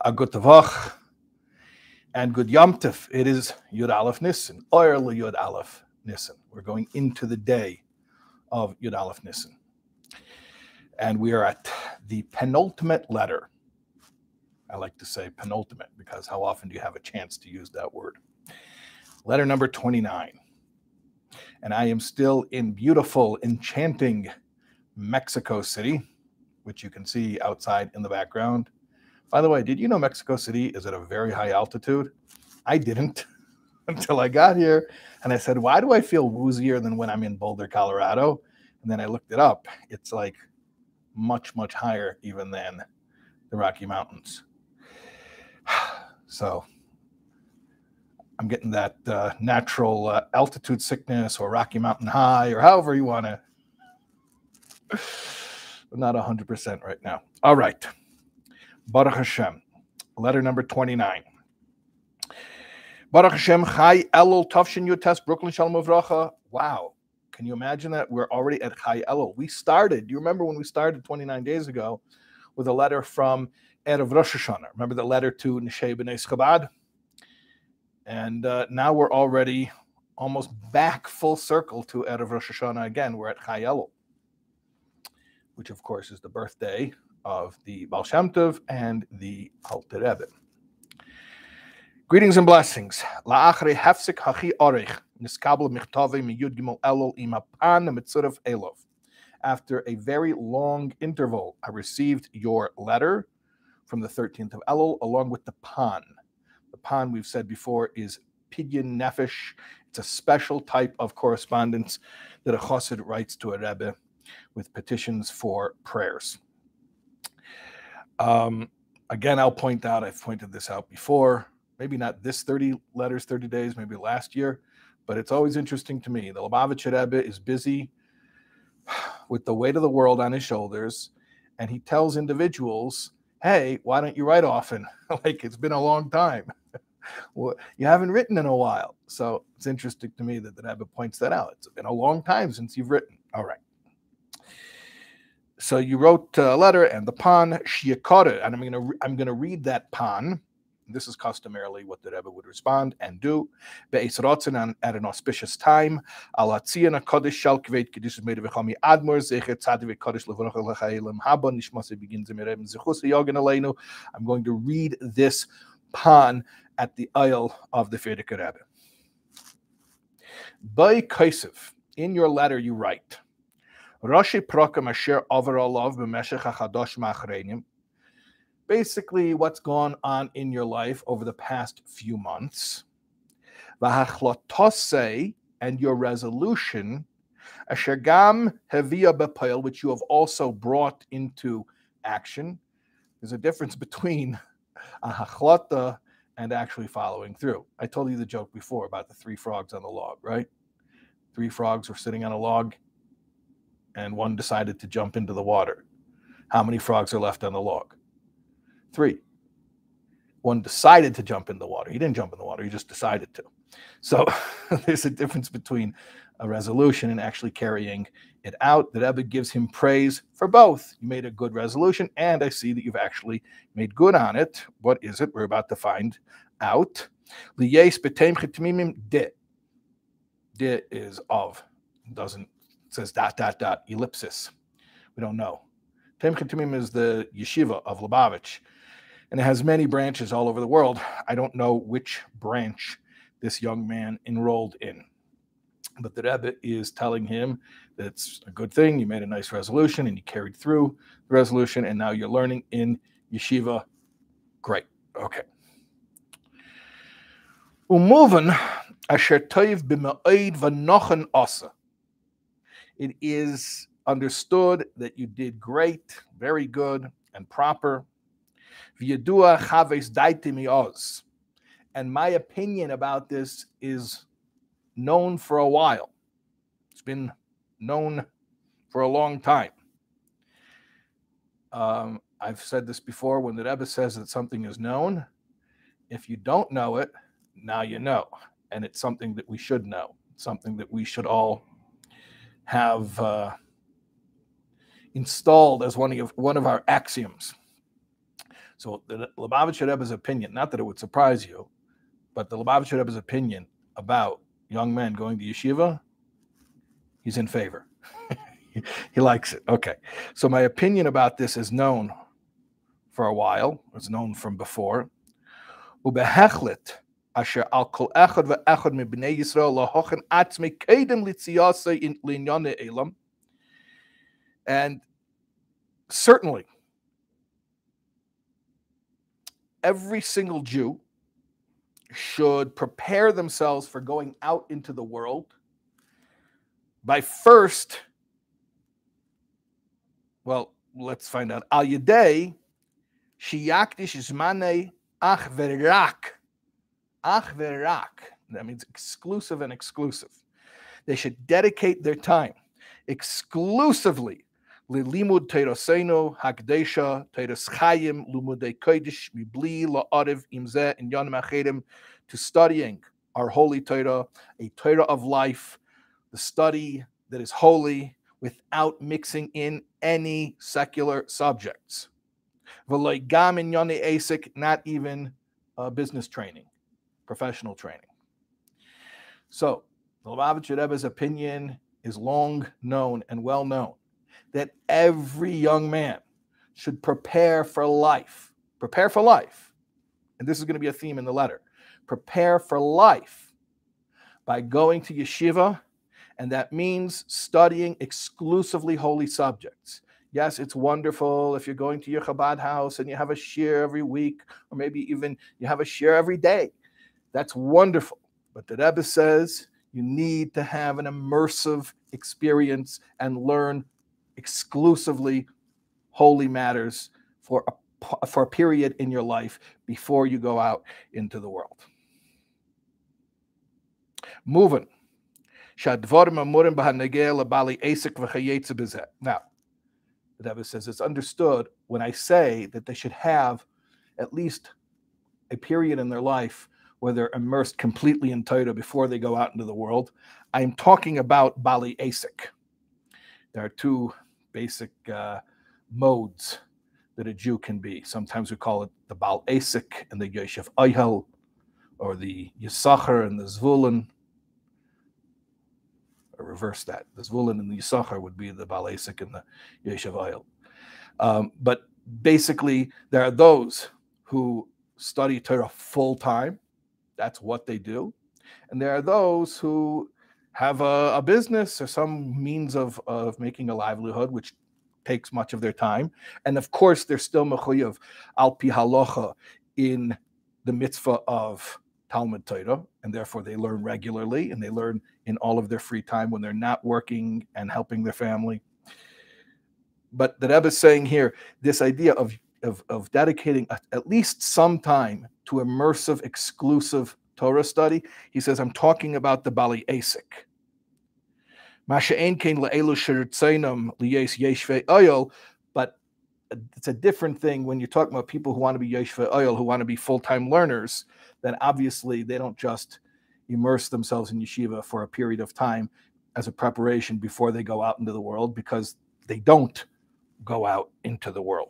a good Tavach, and good Yom Tov. It is Yud Aleph Nissen, Oyer Yud Aleph Nissen. We're going into the day of Yud Aleph Nissen. And we are at the penultimate letter. I like to say penultimate because how often do you have a chance to use that word? Letter number 29. And I am still in beautiful, enchanting Mexico City, which you can see outside in the background. By the way, did you know Mexico City is at a very high altitude? I didn't until I got here. And I said, why do I feel woozier than when I'm in Boulder, Colorado? And then I looked it up. It's like much, much higher even than the Rocky Mountains. So I'm getting that natural altitude sickness or Rocky Mountain high or however you want to. But not 100% right now. All right. Baruch Hashem. Letter number 29. Baruch Hashem Chai Elul Tavshin Yutes Brooklyn Shalom Uvracha. Wow. Can you imagine that? We're already at Chai Elul. We started, do you remember when we started 29 days ago with a letter from Erev Rosh Hashanah? Remember the letter to Neshei B'nai Chabad? And now we're already almost back full circle to Erev Rosh Hashanah again. We're at Chai Elul, which of course is the birthday of the Baal Shem Tov and the Alter Rebbe. Greetings and blessings. La'achrei hefsek hachi orech niskabel michtave miyud gimel elul imapan mitzuraf elov. After a very long interval, I received your letter from the 13th of Elul along with the pan. The pan, we've said before, is pidyon nefesh. It's a special type of correspondence that a chassid writes to a rebbe with petitions for prayers. Again, I'll point out, I've pointed this out before, maybe not this 30 letters, 30 days, maybe last year, but it's always interesting to me. The Lubavitcher Rebbe is busy with the weight of the world on his shoulders, and he tells individuals, hey, why don't you write often? Like, it's been a long time. Well, you haven't written in a while. So it's interesting to me that the Rebbe points that out. It's been a long time since you've written. All right. So you wrote a letter and the pan shiyakore, and I'm gonna read that pan. This is customarily what the Rebbe would respond and do. Be'ez rotzen at an auspicious time. Al hatzion hakodesh shel kaved kedusha meid v'chami admor zecher tzadik v'kodesh levrocha l'chayelim haba nishmase begins mirebim zechus yogen aleinu. I'm going to read this pan at the aisle of the Frierdiker Rebbe. By Kaisef, in your letter you write, Rashi Prokam Asher Overalov B'Meshech HaChadosh Ma'achreinim. Basically, what's gone on in your life over the past few months. V'Hachlotosei, and your resolution, Asher Gam Hevia B'Poel, which you have also brought into action. There's a difference between a hachlata and actually following through. I told you the joke before about the 3 frogs on the log, right? 3 frogs were sitting on a log, and one decided to jump into the water. How many frogs are left on the log? 3. One decided to jump in the water. He didn't jump in the water. He just decided to. So there's a difference between a resolution and actually carrying it out. The Rebbe gives him praise for both. You made a good resolution, and I see that you've actually made good on it. What is it? We're about to find out. Liyes b'teim chetamimim de. De is of. Doesn't. Says ... ellipsis. We don't know. Teim Chetamim is the yeshiva of Lubavitch, and it has many branches all over the world. I don't know which branch this young man enrolled in, but the Rebbe is telling him that it's a good thing. You made a nice resolution, and you carried through the resolution, and now you're learning in yeshiva. Great. Okay. Umuvan asher toiv b'ma'id v'nochen asa. It is understood that you did great, very good, and proper. V'yadua chaves daite mi'oz. And my opinion about this is known for a while. It's been known for a long time. I've said this before, when the Rebbe says that something is known, if you don't know it, now you know. And it's something that we should know, something that we should all have installed as one of our axioms. So the Lubavitcher Rebbe's opinion, not that it would surprise you, but the Lubavitcher Rebbe's opinion about young men going to yeshiva, he's in favor. He likes it. Okay. So my opinion about this is known for a while. It's known from before. ובהחלט, אשר על כל אחד ואחד מבני ישראל להוכן עצמי קדם ליציאתו לענייני עולם. And certainly, every single Jew should prepare themselves for going out into the world by first, well, let's find out. Al yedei sheyakdish zmanei ach verak. Ach verak. That means exclusive and exclusive. They should dedicate their time exclusively Lilimud Teirosenu Hakdesha Teiros Chayim Lumudei Kodesh Mibli La'ariv Imzeh in Yonim Achedim, to studying our holy Torah, a Torah of life, the study that is holy without mixing in any secular subjects. V'loi gam in Yoni Asik, not even business training, professional training. So the Lubavitcher Rebbe's opinion is long known and well known, that every young man should prepare for life. Prepare for life. And this is going to be a theme in the letter. Prepare for life by going to yeshiva, and that means studying exclusively holy subjects. Yes, it's wonderful if you're going to your Chabad house and you have a shir every week, or maybe even you have a shir every day. That's wonderful. But the Rebbe says you need to have an immersive experience and learn exclusively holy matters for a period in your life before you go out into the world. Moving. Now, the Rebbe says it's understood when I say that they should have at least a period in their life where they're immersed completely in Torah before they go out into the world. I'm talking about Bali Asik. There are two basic modes that a Jew can be. Sometimes we call it the Baal Asik and the Yeshiv Oyel, or the Yisachar and the Zvulun. Or reverse that. The Zvulun and the Yisachar would be the Baal Asik and the Yeshiv Oyel. But basically, there are those who study Torah full time. That's what they do. And there are those who have a business or some means of making a livelihood, which takes much of their time. And of course, they're still mechuyev al pi halacha in the mitzvah of Talmud Torah, and therefore they learn regularly, and they learn in all of their free time when they're not working and helping their family. But the Rebbe is saying here, this idea of dedicating at least some time to immersive, exclusive Torah study, he says, I'm talking about the Bali Asik. But it's a different thing when you're talking about people who want to be Yeshvei Oyel, who want to be full-time learners. Then obviously they don't just immerse themselves in yeshiva for a period of time as a preparation before they go out into the world, because they don't go out into the world.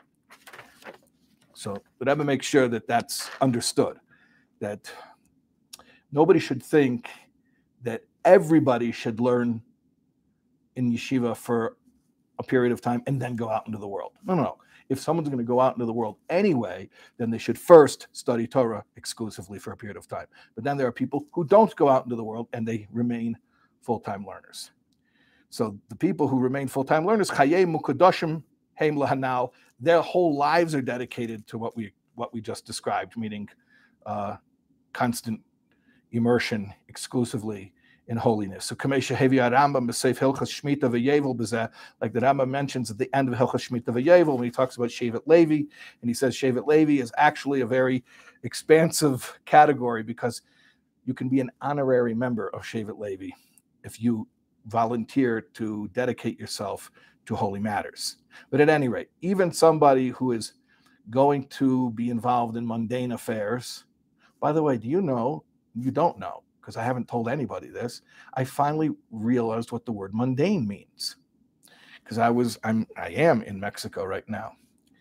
So the Rebbe makes sure that that's understood, that nobody should think that everybody should learn in yeshiva for a period of time and then go out into the world. No. If someone's going to go out into the world anyway, then they should first study Torah exclusively for a period of time. But then there are people who don't go out into the world and they remain full-time learners. So the people who remain full-time learners, Chayei Mukadoshim Heim Lahanal, their whole lives are dedicated to what we just described, meaning constant immersion exclusively in holiness. So Kamesha Hevi Rambam B'Seif Hilchas Shmita V'Yevel B'Zeh, like the Rambam mentions at the end of Hilchas Shmita V'Yevel, when he talks about Shevet Levi, and he says Shevet Levi is actually a very expansive category, because you can be an honorary member of Shevet Levi if you volunteer to dedicate yourself to holy matters. But at any rate, even somebody who is going to be involved in mundane affairs, by the way, do you know, you don't know, because I haven't told anybody this, I finally realized what the word mundane means. Because I am in Mexico right now.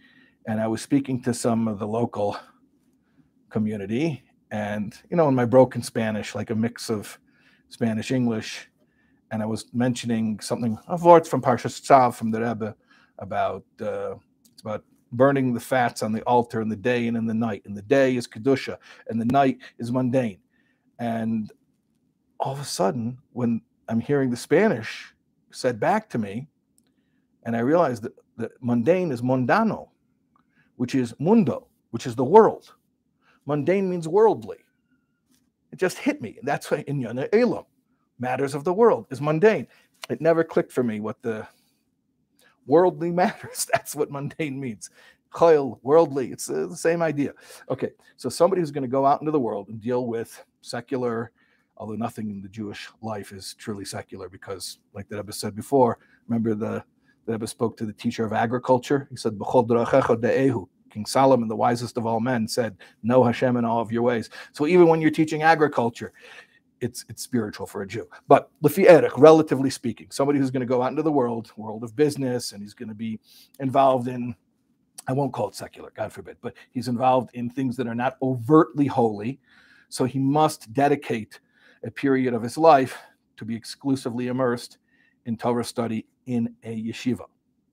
And I was speaking to some of the local community, and in my broken Spanish, like a mix of Spanish English, and I was mentioning something of words from Parshas Tzav from the Rebbe about it's about burning the fats on the altar in the day and in the night. And the day is kedusha, and the night is mundane. And all of a sudden, when I'm hearing the Spanish said back to me, and I realized that mundane is mundano, which is mundo, which is the world. Mundane means worldly. It just hit me. And that's why in Yana Elam, matters of the world is mundane. It never clicked for me what the worldly matters. That's what mundane means. Chayil, worldly, it's the same idea. Okay, so somebody who's going to go out into the world and deal with secular, although nothing in the Jewish life is truly secular, because like the Rebbe said before, remember the Rebbe spoke to the teacher of agriculture. He said, B'chol d'rachecha de'ehu. King Solomon, the wisest of all men, said, know Hashem in all of your ways. So even when you're teaching agriculture, it's spiritual for a Jew. But lefi erech, relatively speaking, somebody who's going to go out into the world of business, and he's going to be involved in, I won't call it secular, God forbid, but he's involved in things that are not overtly holy. So he must dedicate a period of his life to be exclusively immersed in Torah study in a yeshiva.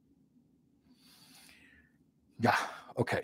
Yeah, okay.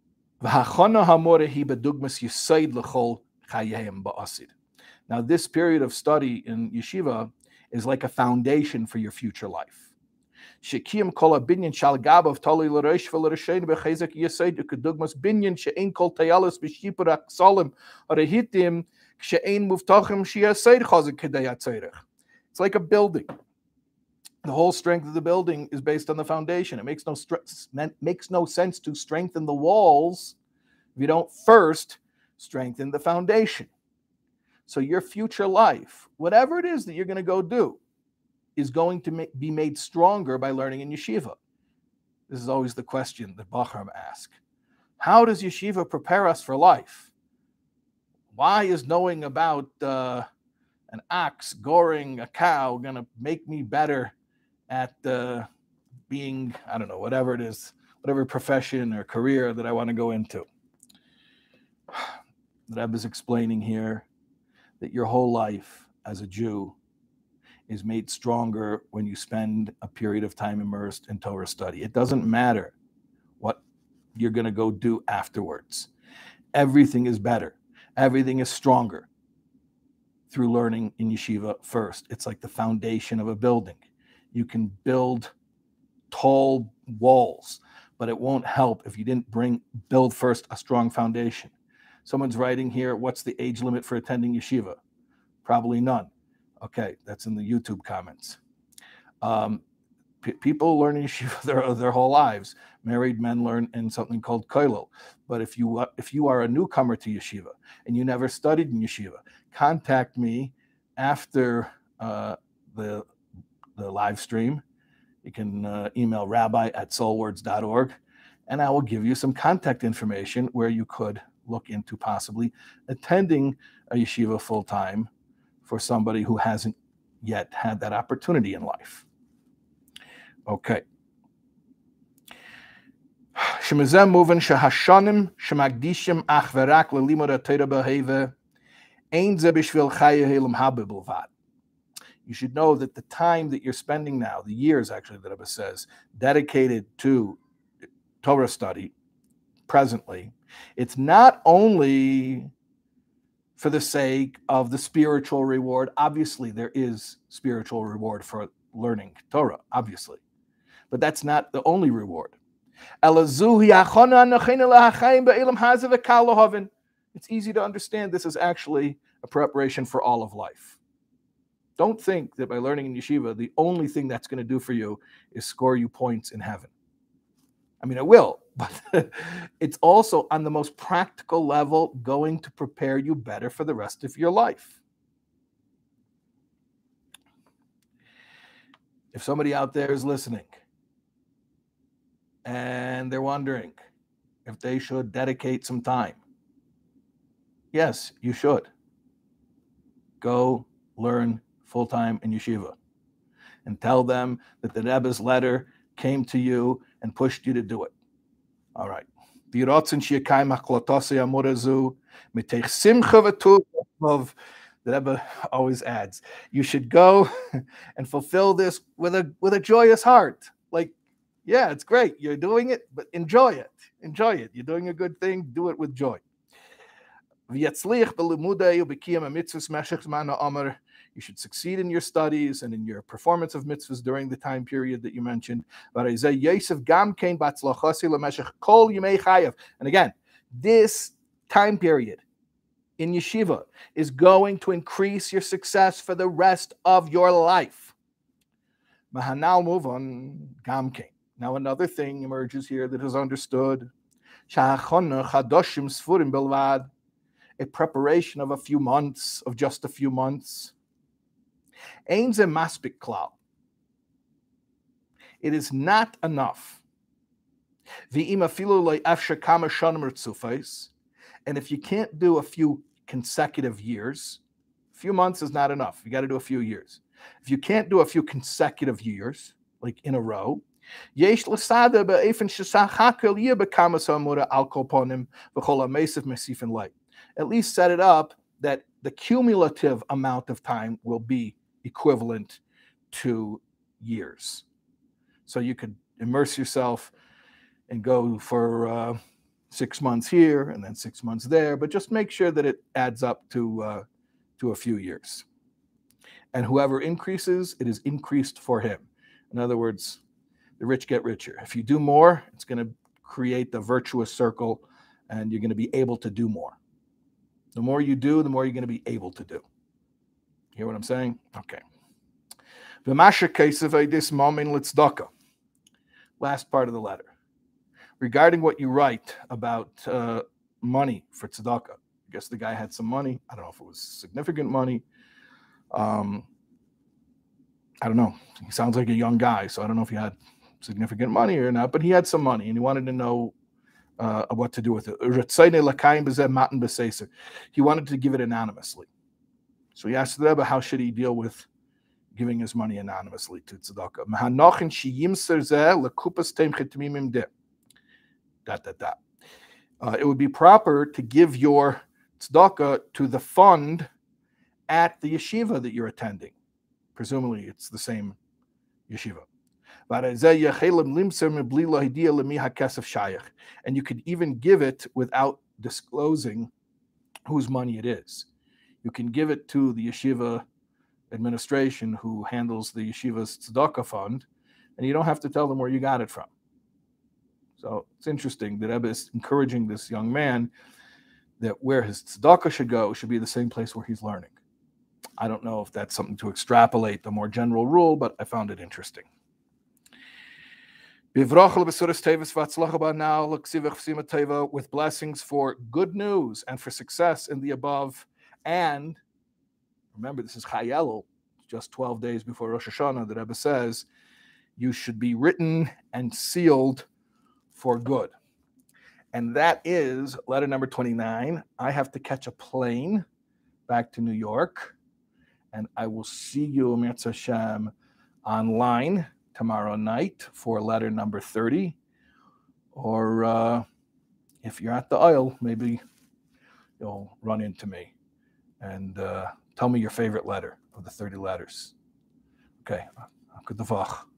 Now, this period of study in yeshiva is like a foundation for your future life. Shekiam kol binyan shal gabav tali l'reish v'l'reshein b'chezek yesed ukedugmas binyan she'ein kol tayalis b'shipur aksalim arehitim she'ein muftachim she'yesed chazek kedei atzerech. It's like a building. The whole strength of the building is based on the foundation. It makes no sense to strengthen the walls if you don't first strengthen the foundation. So your future life, whatever it is that you're going to go do, is going to be made stronger by learning in yeshiva. This is always the question that Bachram ask. How does yeshiva prepare us for life? Why is knowing about an ox goring a cow going to make me better at being, I don't know, whatever it is, whatever profession or career that I want to go into? The Rebbe is explaining here that your whole life as a Jew is made stronger when you spend a period of time immersed in Torah study. It doesn't matter what you're going to go do afterwards. Everything is better. Everything is stronger through learning in yeshiva first. It's like the foundation of a building. You can build tall walls, but it won't help if you didn't build first a strong foundation. Someone's writing here, what's the age limit for attending yeshiva? Probably none. Okay, that's in the YouTube comments. People learn in yeshiva their whole lives. Married men learn in something called kollel. But if you are a newcomer to yeshiva and you never studied in yeshiva, contact me after the live stream. You can email rabbi@soulwords.org, and I will give you some contact information where you could look into possibly attending a yeshiva full-time for somebody who hasn't yet had that opportunity in life. Okay. Shemazem movin shehashanim shemagdishim ach verak lelimud haTorah beheve ein ze bishvil chaye helam haba bilvad. You should know that the time that you're spending now, the years actually, the Rebbe says, dedicated to Torah study presently, it's not only for the sake of the spiritual reward. Obviously, there is spiritual reward for learning Torah, obviously. But that's not the only reward. It's easy to understand this is actually a preparation for all of life. Don't think that by learning in yeshiva, the only thing that's going to do for you is score you points in heaven. I mean, it will, but it's also on the most practical level going to prepare you better for the rest of your life. If somebody out there is listening and they're wondering if they should dedicate some time, yes, you should. Go learn full-time in yeshiva and tell them that the Rebbe's letter came to you and pushed you to do it. All right. V'yiratzon sheyakayim hachlotasei hamura zu mitech simcha v'tuv. The Rebbe always adds, you should go and fulfill this with a joyous heart. Like, yeah, it's great. You're doing it, but enjoy it. Enjoy it. You're doing a good thing. Do it with joy. You should succeed in your studies and in your performance of mitzvahs during the time period that you mentioned. And again, this time period in yeshiva is going to increase your success for the rest of your life. Now move on. Now another thing emerges here that is understood. A preparation of a few months, of just a few months. It is not enough. And if you can't do a few consecutive years, a few months is not enough. You got to do a few years. If you can't do a few consecutive years, like in a row, at least set it up that the cumulative amount of time will be equivalent to years. So you could immerse yourself and go for 6 months here and then 6 months there, but just make sure that it adds up to a few years. And whoever increases, it is increased for him. In other words, the rich get richer. If you do more, it's going to create the virtuous circle, and you're going to be able to do more. The more you do, the more you're going to be able to do. Hear what I'm saying? Okay. Last part of the letter. Regarding what you write about money for tzedakah. I guess the guy had some money. I don't know if it was significant money. I don't know. He sounds like a young guy, so I don't know if he had significant money or not, but he had some money and he wanted to know what to do with it. He wanted to give it anonymously. So he asked the Rebbe, how should he deal with giving his money anonymously to tzedakah? It would be proper to give your tzedakah to the fund at the yeshiva that you're attending. Presumably, it's the same yeshiva. And you could even give it without disclosing whose money it is. You can give it to the yeshiva administration who handles the yeshiva's tzedakah fund, and you don't have to tell them where you got it from. So it's interesting that Rebbe is encouraging this young man that where his tzedakah should go should be the same place where he's learning. I don't know if that's something to extrapolate the more general rule, but I found it interesting. With blessings for good news and for success in the above. And remember, this is Chayelul, just 12 days before Rosh Hashanah. The Rebbe says you should be written and sealed for good. And that is letter number 29. I have to catch a plane back to New York, and I will see you, Mirz Hashem, online tomorrow night for letter number 30. Or if you're at the aisle, maybe you'll run into me and tell me your favorite letter of the 30 letters. Okay, good